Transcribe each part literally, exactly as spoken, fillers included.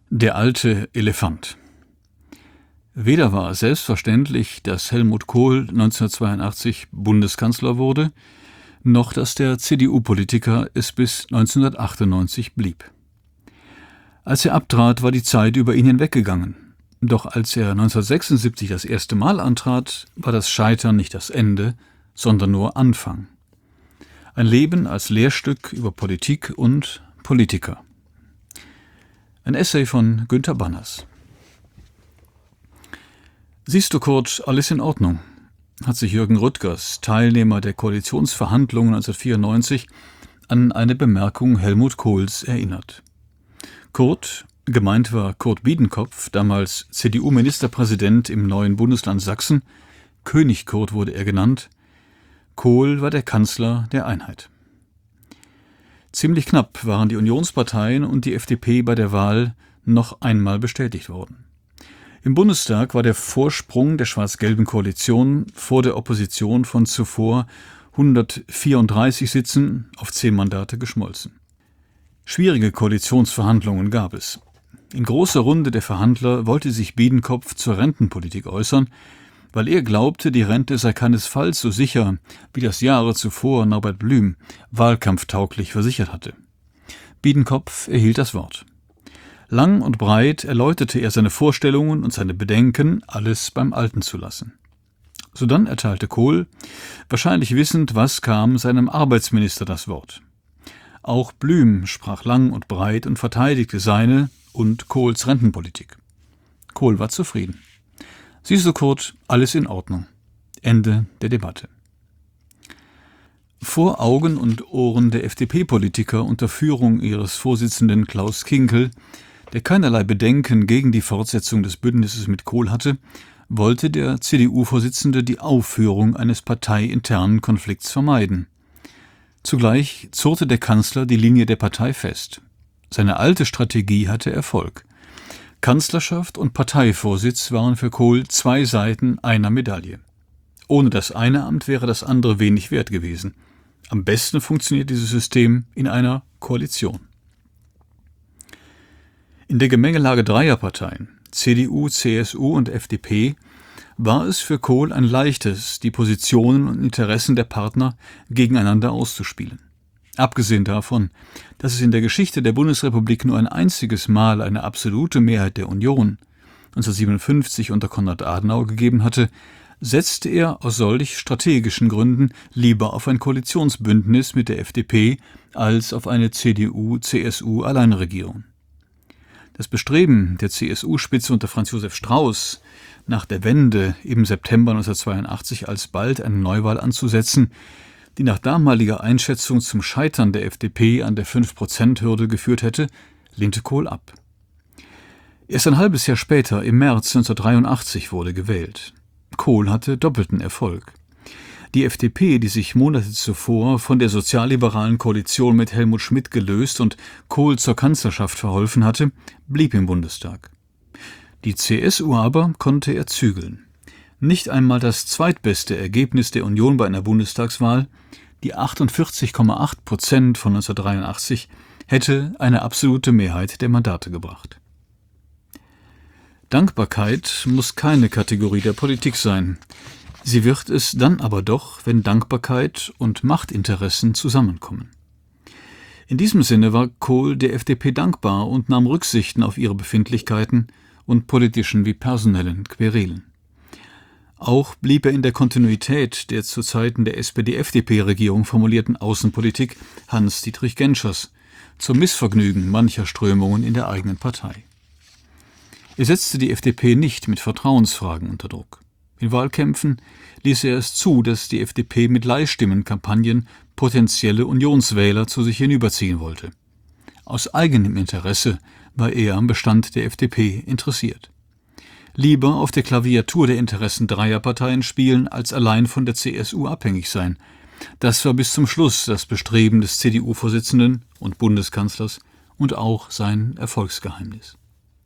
Der alte Elefant. Weder war es selbstverständlich, dass Helmut Kohl neunzehnhundertzweiundachtzig Bundeskanzler wurde, noch dass der C D U-Politiker es bis neunzehnhundertachtundneunzig blieb. Als er abtrat, war die Zeit über ihn hinweggegangen. Doch als er neunzehnhundertsechsundsiebzig das erste Mal antrat, war das Scheitern nicht das Ende, sondern nur Anfang. Ein Leben als Lehrstück über Politik und Politiker. Ein Essay von Günter Banners. Siehst du, Kurt, alles in Ordnung, hat sich Jürgen Rüttgers, Teilnehmer der Koalitionsverhandlungen neunzehnhundertvierundneunzig, an eine Bemerkung Helmut Kohls erinnert. Kurt, gemeint war Kurt Biedenkopf, damals C D U-Ministerpräsident im neuen Bundesland Sachsen, König Kurt wurde er genannt, Kohl war der Kanzler der Einheit. Ziemlich knapp waren die Unionsparteien und die F D P bei der Wahl noch einmal bestätigt worden. Im Bundestag war der Vorsprung der schwarz-gelben Koalition vor der Opposition von zuvor hundertvierunddreißig Sitzen auf zehn Mandate geschmolzen. Schwierige Koalitionsverhandlungen gab es. In großer Runde der Verhandler wollte sich Biedenkopf zur Rentenpolitik äußern, weil er glaubte, die Rente sei keinesfalls so sicher, wie das Jahre zuvor Norbert Blüm wahlkampftauglich versichert hatte. Biedenkopf erhielt das Wort. Lang und breit erläuterte er seine Vorstellungen und seine Bedenken, alles beim Alten zu lassen. Sodann erteilte Kohl, wahrscheinlich wissend, was kam, seinem Arbeitsminister das Wort. Auch Blüm sprach lang und breit und verteidigte seine und Kohls Rentenpolitik. Kohl war zufrieden. Siehst du, Kurt, alles in Ordnung. Ende der Debatte. Vor Augen und Ohren der F D P-Politiker unter Führung ihres Vorsitzenden Klaus Kinkel, der keinerlei Bedenken gegen die Fortsetzung des Bündnisses mit Kohl hatte, wollte der C D U-Vorsitzende die Aufführung eines parteiinternen Konflikts vermeiden. Zugleich zurrte der Kanzler die Linie der Partei fest. Seine alte Strategie hatte Erfolg. Kanzlerschaft und Parteivorsitz waren für Kohl zwei Seiten einer Medaille. Ohne das eine Amt wäre das andere wenig wert gewesen. Am besten funktioniert dieses System in einer Koalition. In der Gemengelage dreier Parteien, C D U, C S U und F D P, war es für Kohl ein leichtes, die Positionen und Interessen der Partner gegeneinander auszuspielen. Abgesehen davon, dass es in der Geschichte der Bundesrepublik nur ein einziges Mal eine absolute Mehrheit der Union, neunzehnhundertsiebenundfünfzig unter Konrad Adenauer, gegeben hatte, setzte er aus solch strategischen Gründen lieber auf ein Koalitionsbündnis mit der F D P als auf eine C D U-C S U-Alleinregierung. Das Bestreben der C S U-Spitze unter Franz Josef Strauß, nach der Wende im September neunzehnhundertzweiundachtzig alsbald eine Neuwahl anzusetzen, die nach damaliger Einschätzung zum Scheitern der F D P an der fünf Prozent Hürde geführt hätte, lehnte Kohl ab. Erst ein halbes Jahr später, im März neunzehnhundertdreiundachtzig, wurde gewählt. Kohl hatte doppelten Erfolg. Die F D P, die sich Monate zuvor von der sozialliberalen Koalition mit Helmut Schmidt gelöst und Kohl zur Kanzlerschaft verholfen hatte, blieb im Bundestag. Die C S U aber konnte er zügeln. Nicht einmal das zweitbeste Ergebnis der Union bei einer Bundestagswahl, die achtundvierzig Komma acht Prozent von neunzehnhundertdreiundachtzig, hätte eine absolute Mehrheit der Mandate gebracht. Dankbarkeit muss keine Kategorie der Politik sein. Sie wird es dann aber doch, wenn Dankbarkeit und Machtinteressen zusammenkommen. In diesem Sinne war Kohl der F D P dankbar und nahm Rücksichten auf ihre Befindlichkeiten und politischen wie personellen Querelen. Auch blieb er in der Kontinuität der zu Zeiten der S P D-F D P-Regierung formulierten Außenpolitik Hans-Dietrich Genschers, zum Missvergnügen mancher Strömungen in der eigenen Partei. Er setzte die F D P nicht mit Vertrauensfragen unter Druck. In Wahlkämpfen ließ er es zu, dass die F D P mit Leihstimmenkampagnen potenzielle Unionswähler zu sich hinüberziehen wollte. Aus eigenem Interesse war er am Bestand der F D P interessiert. Lieber auf der Klaviatur der Interessen dreier Parteien spielen, als allein von der C S U abhängig sein. Das war bis zum Schluss das Bestreben des C D U-Vorsitzenden und Bundeskanzlers und auch sein Erfolgsgeheimnis.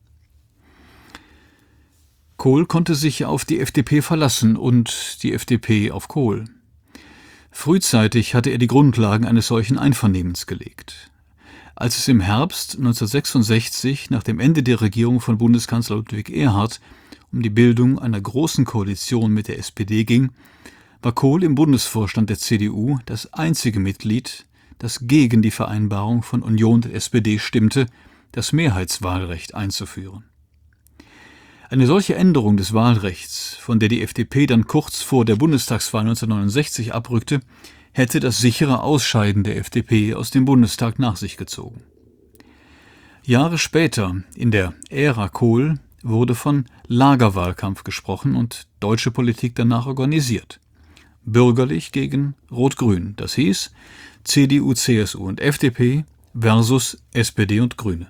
Kohl konnte sich auf die F D P verlassen und die F D P auf Kohl. Frühzeitig hatte er die Grundlagen eines solchen Einvernehmens gelegt. Als es im Herbst neunzehnhundertsechsundsechzig nach dem Ende der Regierung von Bundeskanzler Ludwig Erhard um die Bildung einer großen Koalition mit der S P D ging, war Kohl im Bundesvorstand der C D U das einzige Mitglied, das gegen die Vereinbarung von Union und S P D stimmte, das Mehrheitswahlrecht einzuführen. Eine solche Änderung des Wahlrechts, von der die F D P dann kurz vor der Bundestagswahl neunzehnhundertneunundsechzig abrückte, hätte das sichere Ausscheiden der F D P aus dem Bundestag nach sich gezogen. Jahre später, in der Ära Kohl, wurde von Lagerwahlkampf gesprochen und deutsche Politik danach organisiert. Bürgerlich gegen Rot-Grün, das hieß C D U, C S U und F D P versus S P D und Grüne.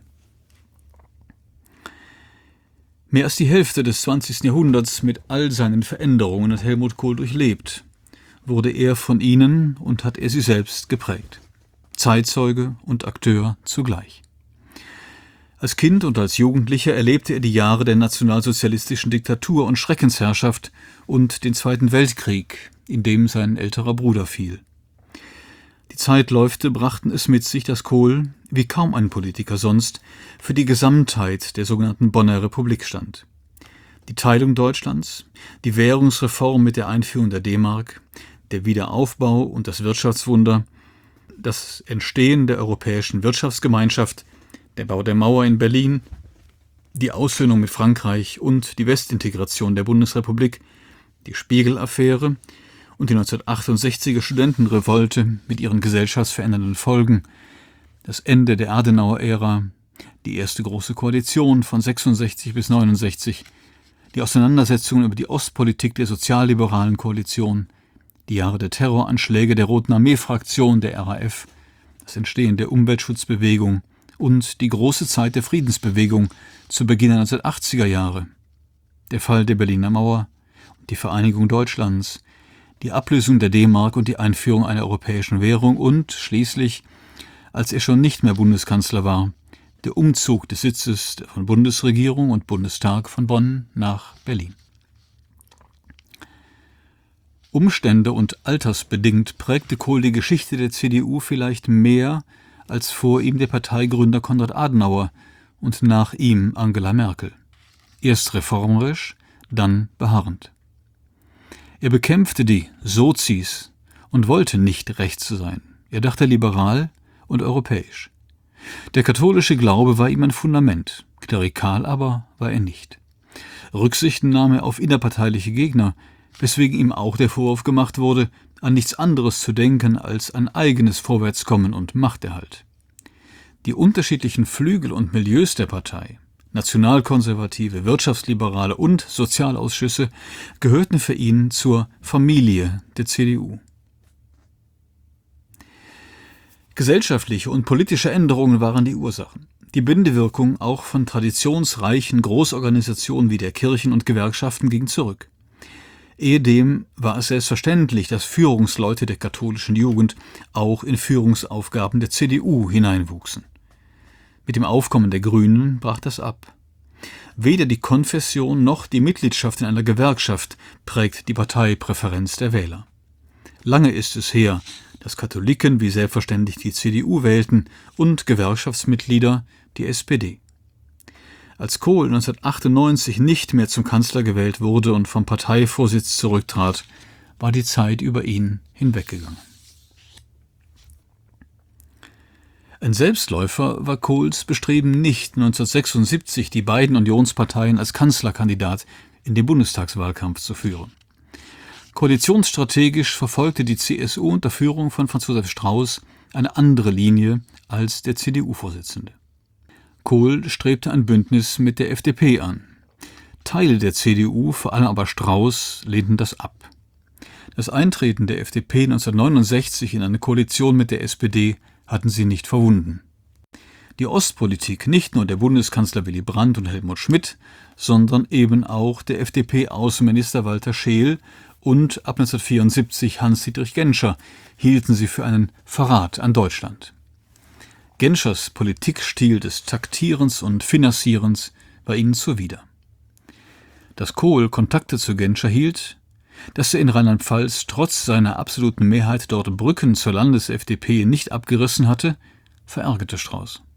Mehr als die Hälfte des zwanzigsten Jahrhunderts mit all seinen Veränderungen hat Helmut Kohl durchlebt, wurde er von ihnen und hat er sie selbst geprägt. Zeitzeuge und Akteur zugleich. Als Kind und als Jugendlicher erlebte er die Jahre der nationalsozialistischen Diktatur und Schreckensherrschaft und den Zweiten Weltkrieg, in dem sein älterer Bruder fiel. Die Zeitläufte brachten es mit sich, dass Kohl, wie kaum ein Politiker sonst, für die Gesamtheit der sogenannten Bonner Republik stand. Die Teilung Deutschlands, die Währungsreform mit der Einführung der D-Mark, der Wiederaufbau und das Wirtschaftswunder, das Entstehen der Europäischen Wirtschaftsgemeinschaft, der Bau der Mauer in Berlin, die Aussöhnung mit Frankreich und die Westintegration der Bundesrepublik, die Spiegel-Affäre und die neunzehnhundertachtundsechziger Studentenrevolte mit ihren gesellschaftsverändernden Folgen, das Ende der Adenauer-Ära, die erste große Koalition von sechsundsechzig bis neunundsechzig, die Auseinandersetzungen über die Ostpolitik der sozialliberalen Koalition, die Jahre der Terroranschläge der Roten Armee-Fraktion der R A F, das Entstehen der Umweltschutzbewegung und die große Zeit der Friedensbewegung zu Beginn der neunzehnhundertachtziger Jahre, der Fall der Berliner Mauer, die Vereinigung Deutschlands, die Ablösung der D-Mark und die Einführung einer europäischen Währung und schließlich, als er schon nicht mehr Bundeskanzler war, der Umzug des Sitzes von Bundesregierung und Bundestag von Bonn nach Berlin. Umstände und altersbedingt prägte Kohl die Geschichte der C D U vielleicht mehr als vor ihm der Parteigründer Konrad Adenauer und nach ihm Angela Merkel. Erst reformerisch, dann beharrend. Er bekämpfte die Sozis und wollte nicht rechts sein. Er dachte liberal und europäisch. Der katholische Glaube war ihm ein Fundament, klerikal aber war er nicht. Rücksichten nahm er auf innerparteiliche Gegner, weswegen ihm auch der Vorwurf gemacht wurde, an nichts anderes zu denken als an eigenes Vorwärtskommen und Machterhalt. Die unterschiedlichen Flügel und Milieus der Partei, Nationalkonservative, Wirtschaftsliberale und Sozialausschüsse, gehörten für ihn zur Familie der C D U. Gesellschaftliche und politische Änderungen waren die Ursachen. Die Bindewirkung auch von traditionsreichen Großorganisationen wie der Kirchen und Gewerkschaften ging zurück. Ehedem war es selbstverständlich, dass Führungsleute der katholischen Jugend auch in Führungsaufgaben der C D U hineinwuchsen. Mit dem Aufkommen der Grünen brach das ab. Weder die Konfession noch die Mitgliedschaft in einer Gewerkschaft prägt die Parteipräferenz der Wähler. Lange ist es her, dass Katholiken wie selbstverständlich die C D U wählten und Gewerkschaftsmitglieder die S P D. Als Kohl neunzehnhundertachtundneunzig nicht mehr zum Kanzler gewählt wurde und vom Parteivorsitz zurücktrat, war die Zeit über ihn hinweggegangen. Ein Selbstläufer war Kohls Bestreben nicht, neunzehnhundertsechsundsiebzig die beiden Unionsparteien als Kanzlerkandidat in den Bundestagswahlkampf zu führen. Koalitionsstrategisch verfolgte die C S U unter Führung von Franz Josef Strauß eine andere Linie als der C D U-Vorsitzende. Kohl strebte ein Bündnis mit der F D P an. Teile der C D U, vor allem aber Strauß, lehnten das ab. Das Eintreten der F D P neunzehnhundertneunundsechzig in eine Koalition mit der S P D hatten sie nicht verwunden. Die Ostpolitik nicht nur der Bundeskanzler Willy Brandt und Helmut Schmidt, sondern eben auch der F D P-Außenminister Walter Scheel und ab neunzehnhundertvierundsiebzig Hans-Dietrich Genscher hielten sie für einen Verrat an Deutschland. Genschers Politikstil des Taktierens und Financierens war ihnen zuwider. Dass Kohl Kontakte zu Genscher hielt, dass er in Rheinland-Pfalz trotz seiner absoluten Mehrheit dort Brücken zur Landes-F D P nicht abgerissen hatte, verärgerte Strauß.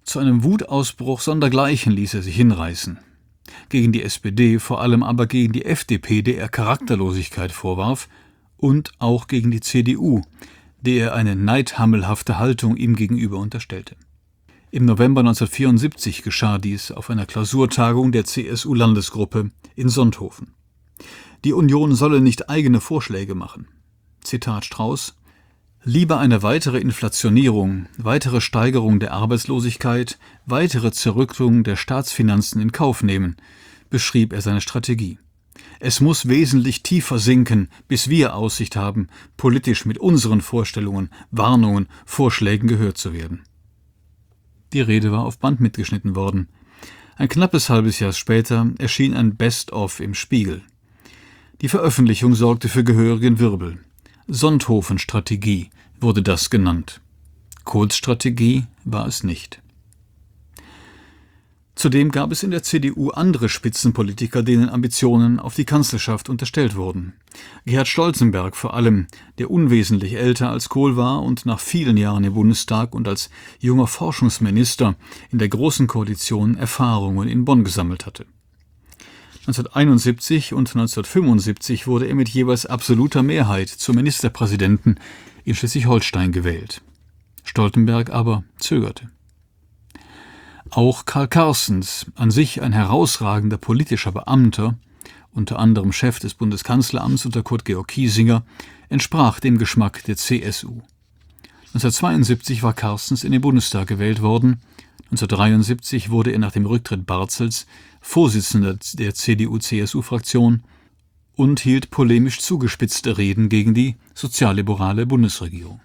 Zu einem Wutausbruch sondergleichen ließ er sich hinreißen. Gegen die S P D, vor allem aber gegen die F D P, der er Charakterlosigkeit vorwarf, und auch gegen die C D U, der er eine neidhammelhafte Haltung ihm gegenüber unterstellte. Im November neunzehnhundertvierundsiebzig geschah dies auf einer Klausurtagung der C S U-Landesgruppe in Sonthofen. Die Union solle nicht eigene Vorschläge machen. Zitat Strauß: Lieber eine weitere Inflationierung, weitere Steigerung der Arbeitslosigkeit, weitere Zerrüttung der Staatsfinanzen in Kauf nehmen, beschrieb er seine Strategie. Es muss wesentlich tiefer sinken, bis wir Aussicht haben, politisch mit unseren Vorstellungen, Warnungen, Vorschlägen gehört zu werden. Die Rede war auf Band mitgeschnitten worden. Ein knappes halbes Jahr später erschien ein Best-of im Spiegel. Die Veröffentlichung sorgte für gehörigen Wirbel. Sonthofen-Strategie wurde das genannt. Kohls Strategie war es nicht. Zudem gab es in der C D U andere Spitzenpolitiker, denen Ambitionen auf die Kanzlerschaft unterstellt wurden. Gerhard Stolzenberg vor allem, der unwesentlich älter als Kohl war und nach vielen Jahren im Bundestag und als junger Forschungsminister in der Großen Koalition Erfahrungen in Bonn gesammelt hatte. neunzehnhunderteinundsiebzig und neunzehnhundertfünfundsiebzig wurde er mit jeweils absoluter Mehrheit zum Ministerpräsidenten in Schleswig-Holstein gewählt. Stoltenberg aber zögerte. Auch Karl Carstens, an sich ein herausragender politischer Beamter, unter anderem Chef des Bundeskanzleramts unter Kurt Georg Kiesinger, entsprach dem Geschmack der C S U. neunzehnhundertzweiundsiebzig war Carstens in den Bundestag gewählt worden. neunzehnhundertdreiundsiebzig wurde er nach dem Rücktritt Barzels Vorsitzender der C D U C S U-Fraktion und hielt polemisch zugespitzte Reden gegen die sozialliberale Bundesregierung.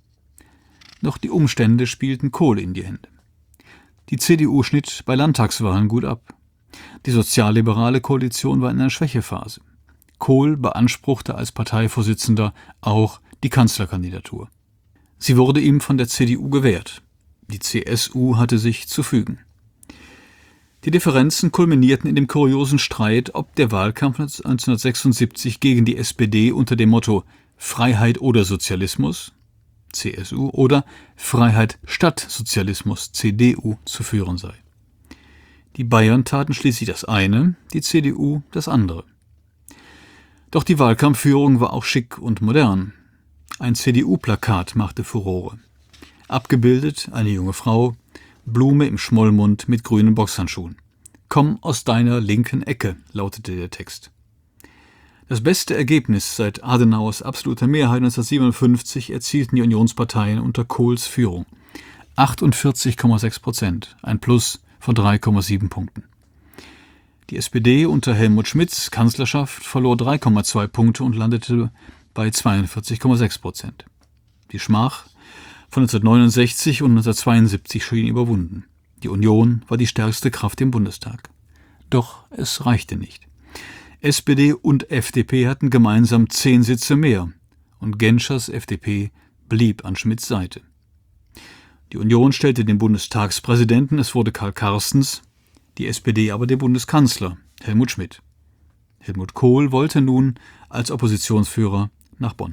Doch die Umstände spielten Kohl in die Hände. Die C D U schnitt bei Landtagswahlen gut ab. Die sozialliberale Koalition war in einer Schwächephase. Kohl beanspruchte als Parteivorsitzender auch die Kanzlerkandidatur. Sie wurde ihm von der C D U gewährt. Die C S U hatte sich zu fügen. Die Differenzen kulminierten in dem kuriosen Streit, ob der Wahlkampf neunzehnhundertsechsundsiebzig gegen die S P D unter dem Motto Freiheit oder Sozialismus, C S U, oder Freiheit statt Sozialismus, C D U, zu führen sei. Die Bayern taten schließlich das eine, die C D U das andere. Doch die Wahlkampfführung war auch schick und modern. Ein C D U-Plakat machte Furore. Abgebildet eine junge Frau, Blume im Schmollmund mit grünen Boxhandschuhen. »Komm aus deiner linken Ecke«, lautete der Text. Das beste Ergebnis seit Adenauers absoluter Mehrheit neunzehnhundertsiebenundfünfzig erzielten die Unionsparteien unter Kohls Führung. achtundvierzig Komma sechs Prozent, ein Plus von drei Komma sieben Punkten. Die S P D unter Helmut Schmidts Kanzlerschaft verlor drei Komma zwei Punkte und landete bei zweiundvierzig Komma sechs Prozent. Die Schmach von neunzehnhundertneunundsechzig und neunzehnhundertzweiundsiebzig schien überwunden. Die Union war die stärkste Kraft im Bundestag. Doch es reichte nicht. S P D und F D P hatten gemeinsam zehn Sitze mehr und Genschers F D P blieb an Schmidts Seite. Die Union stellte den Bundestagspräsidenten, es wurde Karl Carstens, die S P D aber den Bundeskanzler, Helmut Schmidt. Helmut Kohl wollte nun als Oppositionsführer nach Bonn.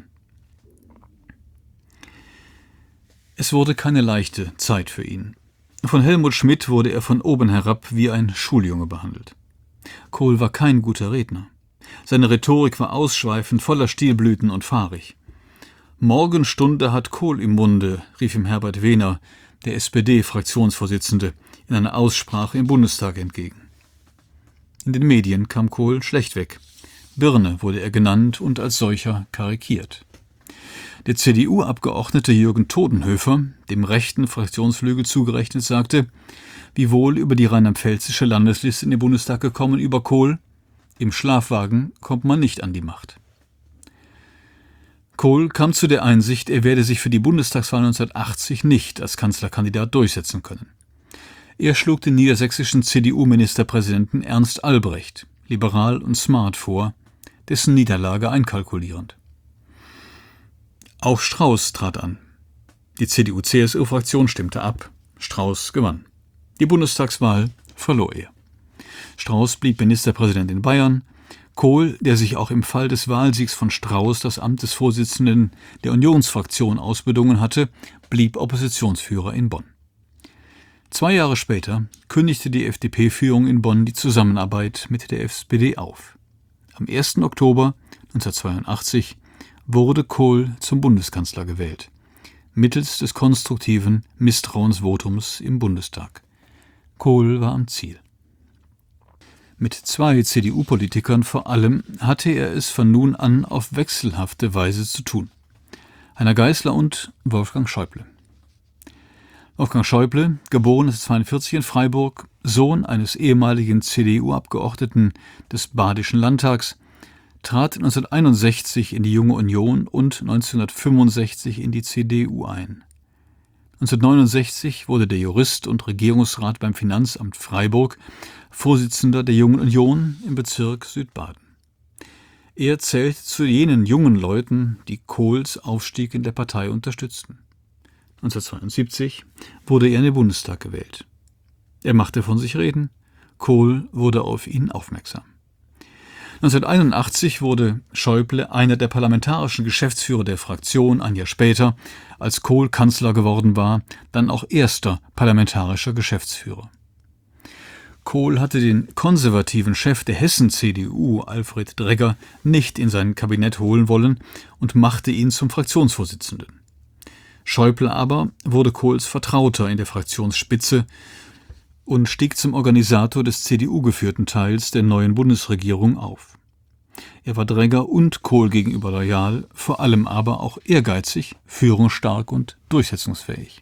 Es wurde keine leichte Zeit für ihn. Von Helmut Schmidt wurde er von oben herab wie ein Schuljunge behandelt. Kohl war kein guter Redner. Seine Rhetorik war ausschweifend, voller Stilblüten und fahrig. »Morgenstunde hat Kohl im Munde«, rief ihm Herbert Wehner, der S P D-Fraktionsvorsitzende, in einer Aussprache im Bundestag entgegen. In den Medien kam Kohl schlecht weg. Birne wurde er genannt und als solcher karikiert. Der C D U-Abgeordnete Jürgen Todenhöfer, dem rechten Fraktionsflügel zugerechnet, sagte, wie wohl über die rheinland-pfälzische Landesliste in den Bundestag gekommen über Kohl: Im Schlafwagen kommt man nicht an die Macht. Kohl kam zu der Einsicht, er werde sich für die Bundestagswahl neunzehnhundertachtzig nicht als Kanzlerkandidat durchsetzen können. Er schlug den niedersächsischen C D U-Ministerpräsidenten Ernst Albrecht, liberal und smart, vor, dessen Niederlage einkalkulierend. Auch Strauß trat an. Die C D U-C S U-Fraktion stimmte ab. Strauß gewann. Die Bundestagswahl verlor er. Strauß blieb Ministerpräsident in Bayern. Kohl, der sich auch im Fall des Wahlsiegs von Strauß das Amt des Vorsitzenden der Unionsfraktion ausbedungen hatte, blieb Oppositionsführer in Bonn. Zwei Jahre später kündigte die F D P-Führung in Bonn die Zusammenarbeit mit der S P D auf. Am ersten Oktober neunzehnhundertzweiundachtzig wurde Kohl zum Bundeskanzler gewählt, mittels des konstruktiven Misstrauensvotums im Bundestag. Kohl war am Ziel. Mit zwei C D U-Politikern vor allem hatte er es von nun an auf wechselhafte Weise zu tun: Heiner Geißler und Wolfgang Schäuble. Wolfgang Schäuble, geboren neunzehnhundertzweiundvierzig in Freiburg, Sohn eines ehemaligen C D U-Abgeordneten des Badischen Landtags, trat neunzehnhunderteinundsechzig in die Junge Union und neunzehnhundertfünfundsechzig in die C D U ein. neunzehnhundertneunundsechzig wurde der Jurist und Regierungsrat beim Finanzamt Freiburg Vorsitzender der Jungen Union im Bezirk Südbaden. Er zählt zu jenen jungen Leuten, die Kohls Aufstieg in der Partei unterstützten. neunzehnhundertzweiundsiebzig wurde er in den Bundestag gewählt. Er machte von sich reden, Kohl wurde auf ihn aufmerksam. neunzehnhunderteinundachtzig wurde Schäuble einer der parlamentarischen Geschäftsführer der Fraktion, ein Jahr später, als Kohl Kanzler geworden war, dann auch erster parlamentarischer Geschäftsführer. Kohl hatte den konservativen Chef der Hessen-C D U, Alfred Dregger, nicht in sein Kabinett holen wollen und machte ihn zum Fraktionsvorsitzenden. Schäuble aber wurde Kohls Vertrauter in der Fraktionsspitze und stieg zum Organisator des C D U-geführten Teils der neuen Bundesregierung auf. Er war Dregger und Kohl gegenüber loyal, vor allem aber auch ehrgeizig, führungsstark und durchsetzungsfähig.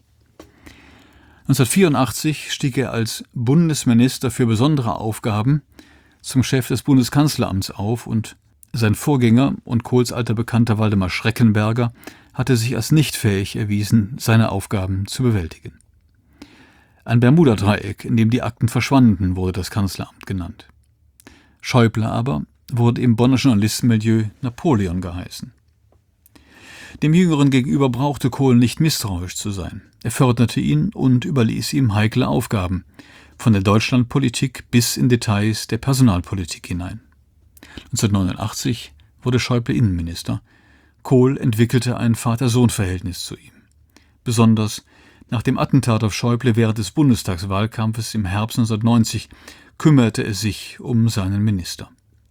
neunzehnhundertvierundachtzig stieg er als Bundesminister für besondere Aufgaben zum Chef des Bundeskanzleramts auf und sein Vorgänger und Kohls alter Bekannter Waldemar Schreckenberger hatte sich als nicht fähig erwiesen, seine Aufgaben zu bewältigen. Ein Bermuda-Dreieck, in dem die Akten verschwanden, wurde das Kanzleramt genannt. Schäuble aber wurde im Bonner Journalistenmilieu Napoleon geheißen. Dem Jüngeren gegenüber brauchte Kohl nicht misstrauisch zu sein. Er förderte ihn und überließ ihm heikle Aufgaben, von der Deutschlandpolitik bis in Details der Personalpolitik hinein. neunzehnhundertneunundachtzig wurde Schäuble Innenminister. Kohl entwickelte ein Vater-Sohn-Verhältnis zu ihm. Besonders nach dem Attentat auf Schäuble während des Bundestagswahlkampfes im Herbst neunzehnhundertneunzig kümmerte er sich um seinen Minister.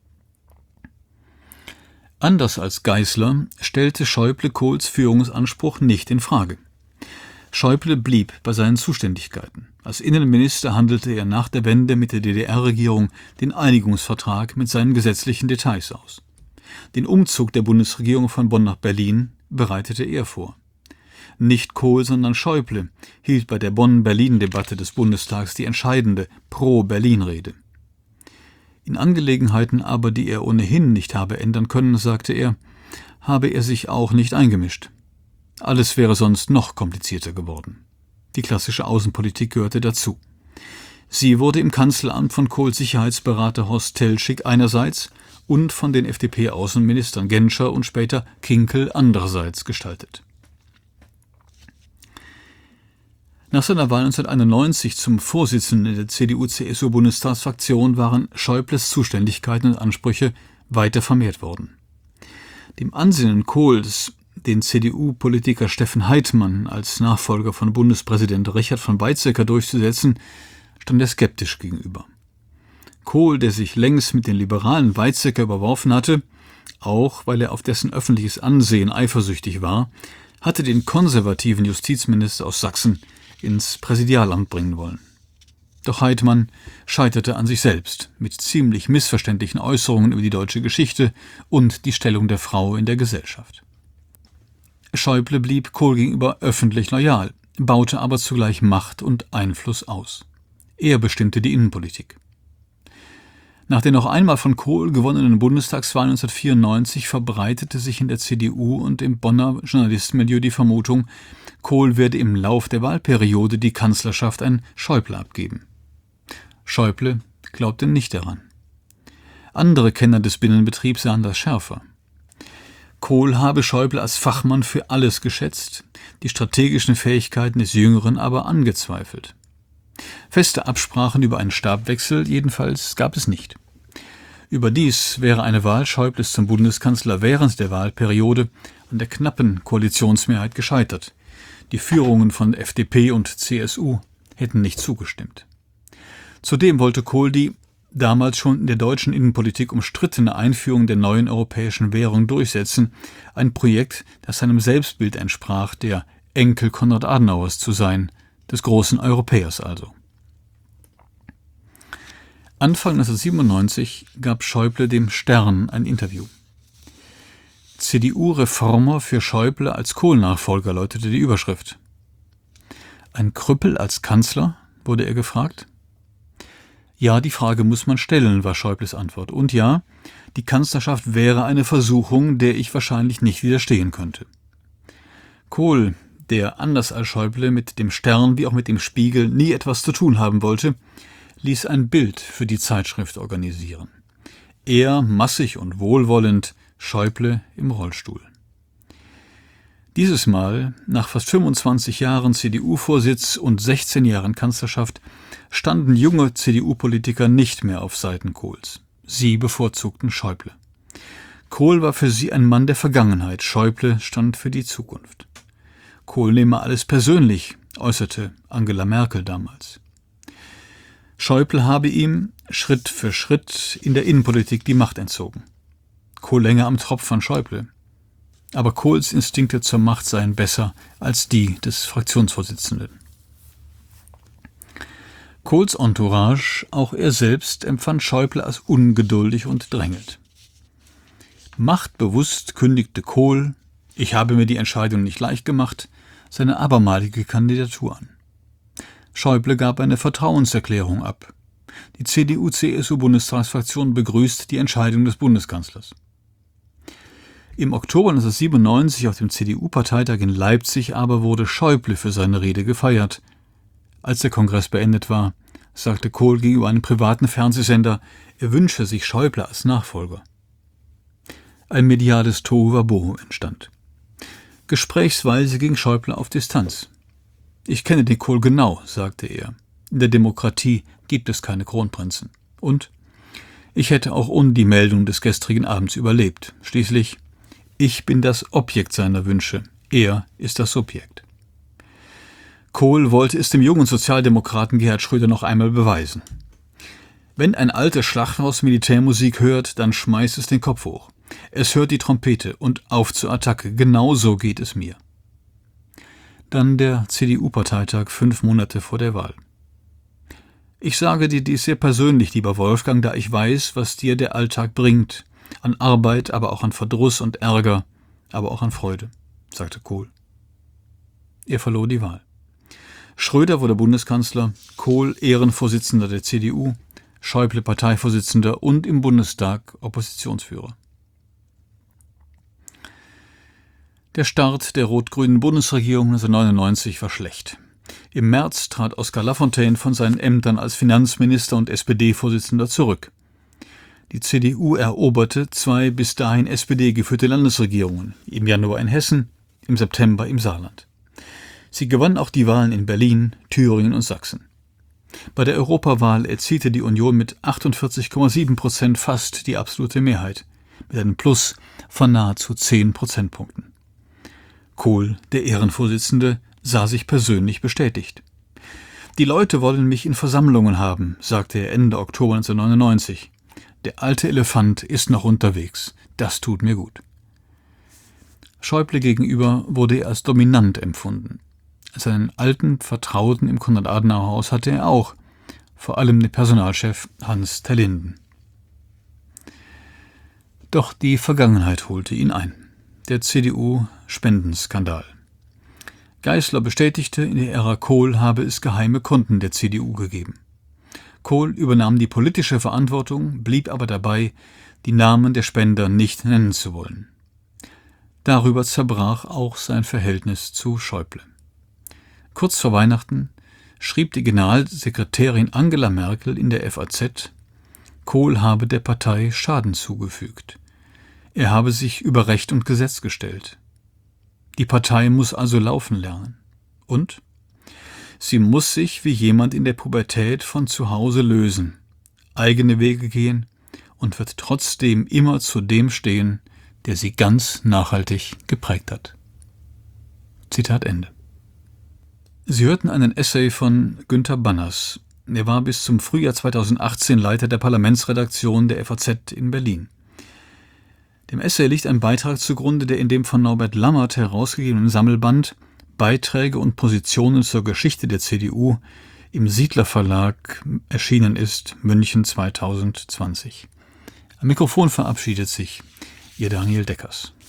Anders als Geißler stellte Schäuble Kohls Führungsanspruch nicht in Frage. Schäuble blieb bei seinen Zuständigkeiten. Als Innenminister handelte er nach der Wende mit der D D R-Regierung den Einigungsvertrag mit seinen gesetzlichen Details aus. Den Umzug der Bundesregierung von Bonn nach Berlin bereitete er vor. Nicht Kohl, sondern Schäuble hielt bei der Bonn-Berlin-Debatte des Bundestags die entscheidende Pro-Berlin-Rede. In Angelegenheiten aber, die er ohnehin nicht habe ändern können, sagte er, habe er sich auch nicht eingemischt. Alles wäre sonst noch komplizierter geworden. Die klassische Außenpolitik gehörte dazu. Sie wurde im Kanzleramt von Kohls Sicherheitsberater Horst Teltschik einerseits und von den F D P-Außenministern Genscher und später Kinkel andererseits gestaltet. Nach seiner Wahl neunzehnhunderteinundneunzig zum Vorsitzenden der C D U-C S U-Bundestagsfraktion waren Schäubles Zuständigkeiten und Ansprüche weiter vermehrt worden. Dem Ansinnen Kohls, den C D U-Politiker Steffen Heitmann als Nachfolger von Bundespräsident Richard von Weizsäcker durchzusetzen, stand er skeptisch gegenüber. Kohl, der sich längst mit den liberalen Weizsäcker überworfen hatte, auch weil er auf dessen öffentliches Ansehen eifersüchtig war, hatte den konservativen Justizminister aus Sachsen ins Präsidialamt bringen wollen. Doch Heitmann scheiterte an sich selbst mit ziemlich missverständlichen Äußerungen über die deutsche Geschichte und die Stellung der Frau in der Gesellschaft. Schäuble blieb Kohl gegenüber öffentlich loyal, baute aber zugleich Macht und Einfluss aus. Er bestimmte die Innenpolitik. Nach der noch einmal von Kohl gewonnenen Bundestagswahl neunzehnhundertvierundneunzig verbreitete sich in der C D U und im Bonner Journalistenmilieu die Vermutung, Kohl werde im Lauf der Wahlperiode die Kanzlerschaft an Schäuble abgeben. Schäuble glaubte nicht daran. Andere Kenner des Binnenbetriebs sahen das schärfer. Kohl habe Schäuble als Fachmann für alles geschätzt, die strategischen Fähigkeiten des Jüngeren aber angezweifelt. Feste Absprachen über einen Stabwechsel jedenfalls gab es nicht. Überdies wäre eine Wahl Schäubles zum Bundeskanzler während der Wahlperiode an der knappen Koalitionsmehrheit gescheitert. Die Führungen von F D P und C S U hätten nicht zugestimmt. Zudem wollte Kohl die damals schon in der deutschen Innenpolitik umstrittene Einführung der neuen europäischen Währung durchsetzen, ein Projekt, das seinem Selbstbild entsprach, der Enkel Konrad Adenauers zu sein, des großen Europäers also. Anfang neunzehnhundertsiebenundneunzig gab Schäuble dem Stern ein Interview. C D U-Reformer für Schäuble als Kohl-Nachfolger lautete die Überschrift. Ein Krüppel als Kanzler, wurde er gefragt. Ja, die Frage muss man stellen, war Schäubles Antwort. Und ja, die Kanzlerschaft wäre eine Versuchung, der ich wahrscheinlich nicht widerstehen könnte. Kohl, der anders als Schäuble mit dem Stern wie auch mit dem Spiegel nie etwas zu tun haben wollte, ließ ein Bild für die Zeitschrift organisieren. Er massig und wohlwollend, Schäuble im Rollstuhl. Dieses Mal, nach fast fünfundzwanzig Jahren C D U-Vorsitz und sechzehn Jahren Kanzlerschaft, standen junge C D U-Politiker nicht mehr auf Seiten Kohls. Sie bevorzugten Schäuble. Kohl war für sie ein Mann der Vergangenheit, Schäuble stand für die Zukunft. Kohl nehme alles persönlich, äußerte Angela Merkel damals. Schäuble habe ihm Schritt für Schritt in der Innenpolitik die Macht entzogen. Kohl länger am Tropf von Schäuble. Aber Kohls Instinkte zur Macht seien besser als die des Fraktionsvorsitzenden. Kohls Entourage, auch er selbst, empfand Schäuble als ungeduldig und drängelt. Machtbewusst kündigte Kohl, ich habe mir die Entscheidung nicht leicht gemacht, seine abermalige Kandidatur an. Schäuble gab eine Vertrauenserklärung ab. Die C D U-C S U-Bundestagsfraktion begrüßt die Entscheidung des Bundeskanzlers. Im Oktober neunzehnhundertsiebenundneunzig auf dem C D U-Parteitag in Leipzig aber wurde Schäuble für seine Rede gefeiert. Als der Kongress beendet war, sagte Kohl gegenüber einem privaten Fernsehsender, er wünsche sich Schäuble als Nachfolger. Ein mediales Tohuwabohu entstand. Gesprächsweise ging Schäuble auf Distanz. Ich kenne den Kohl genau, sagte er. In der Demokratie gibt es keine Kronprinzen. Und ich hätte auch ohne die Meldung des gestrigen Abends überlebt. Schließlich, ich bin das Objekt seiner Wünsche. Er ist das Subjekt. Kohl wollte es dem jungen Sozialdemokraten Gerhard Schröder noch einmal beweisen. Wenn ein altes Schlachthaus Militärmusik hört, dann schmeißt es den Kopf hoch. Es hört die Trompete und auf zur Attacke. Genau so geht es mir. Dann der C D U-Parteitag fünf Monate vor der Wahl. Ich sage dir dies sehr persönlich, lieber Wolfgang, da ich weiß, was dir der Alltag bringt. An Arbeit, aber auch an Verdruss und Ärger, aber auch an Freude, sagte Kohl. Er verlor die Wahl. Schröder wurde Bundeskanzler, Kohl Ehrenvorsitzender der C D U, Schäuble Parteivorsitzender und im Bundestag Oppositionsführer. Der Start der rot-grünen Bundesregierung neunzehnhundertneunundneunzig war schlecht. Im März trat Oskar Lafontaine von seinen Ämtern als Finanzminister und S P D-Vorsitzender zurück. Die C D U eroberte zwei bis dahin S P D geführte Landesregierungen, im Januar in Hessen, im September im Saarland. Sie gewann auch die Wahlen in Berlin, Thüringen und Sachsen. Bei der Europawahl erzielte die Union mit achtundvierzig Komma sieben Prozent fast die absolute Mehrheit, mit einem Plus von nahezu zehn Prozentpunkten. Kohl, der Ehrenvorsitzende, sah sich persönlich bestätigt. Die Leute wollen mich in Versammlungen haben, sagte er Ende Oktober neunzehnhundertneunundneunzig. Der alte Elefant ist noch unterwegs. Das tut mir gut. Schäuble gegenüber wurde er als dominant empfunden. Seinen alten Vertrauten im Konrad-Adenauer-Haus hatte er auch, vor allem den Personalchef Hans Terlinden. Doch die Vergangenheit holte ihn ein. Der C D U-Spendenskandal. Geisler bestätigte, in der Ära Kohl habe es geheime Konten der C D U gegeben. Kohl übernahm die politische Verantwortung, blieb aber dabei, die Namen der Spender nicht nennen zu wollen. Darüber zerbrach auch sein Verhältnis zu Schäuble. Kurz vor Weihnachten schrieb die Generalsekretärin Angela Merkel in der F A Z, Kohl habe der Partei Schaden zugefügt. Er habe sich über Recht und Gesetz gestellt. Die Partei muss also laufen lernen. Und? Sie muss sich wie jemand in der Pubertät von zu Hause lösen, eigene Wege gehen und wird trotzdem immer zu dem stehen, der sie ganz nachhaltig geprägt hat. Zitat Ende. Sie hörten einen Essay von Günter Banners. Er war bis zum Frühjahr zweitausendachtzehn Leiter der Parlamentsredaktion der F A Z in Berlin. Dem Essay liegt ein Beitrag zugrunde, der in dem von Norbert Lammert herausgegebenen Sammelband Beiträge und Positionen zur Geschichte der C D U im Siedler Verlag erschienen ist, München zweitausendzwanzig. Am Mikrofon verabschiedet sich Ihr Daniel Deckers.